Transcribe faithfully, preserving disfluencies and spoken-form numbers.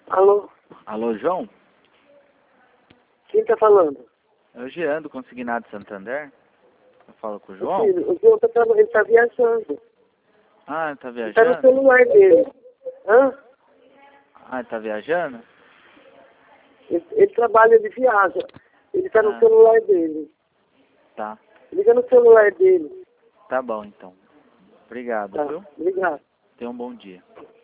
Alô? Alô, João? Quem tá falando? É o Jean do Consignado Santander. Eu falo com o João? Filho, o João tá, traba- ele tá viajando. Ah, tá Ele tá no viajando? celular dele. Hã? Ah, tá viajando? Ele, ele trabalha, ele viaja. Ele tá no Ah. celular dele. Tá. Liga no celular dele. Tá bom, então. Obrigado, Tá, viu? obrigado. Tenha um bom dia.